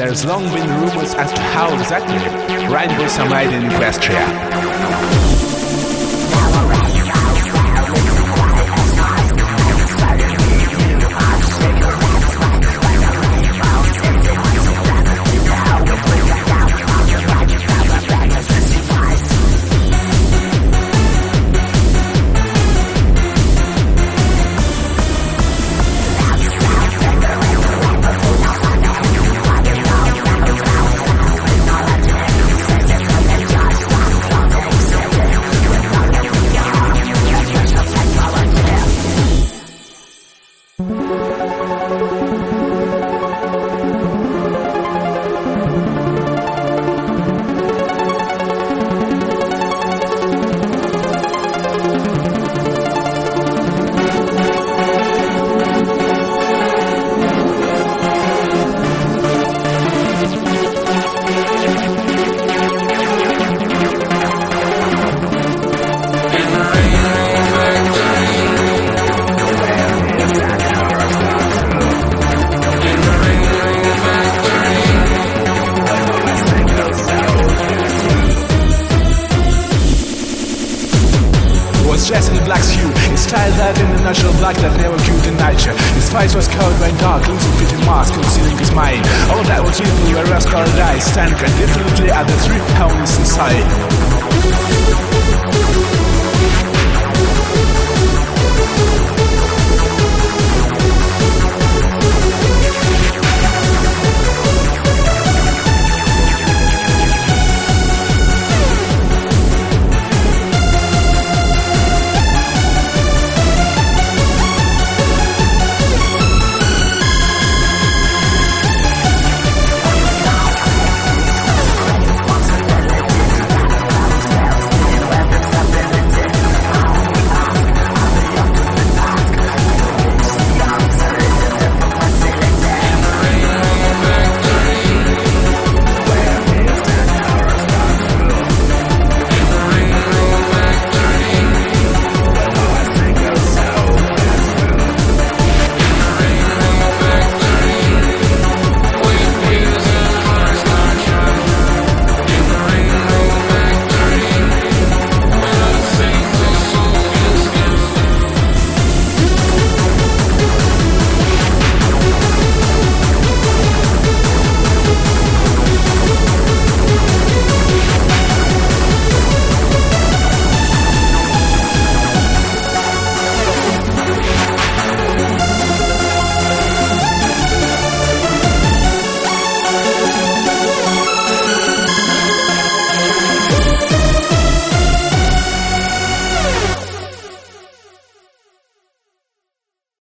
there's long been rumors as to how exactly rainbows are made in Equestria. Dressed in a black hue, his style that in the natural black that never viewed in nature. His face was covered by dark, losing fitting mask, concealing his mind. All that was written where rose-colored eyes stand and differently at the three ponies inside.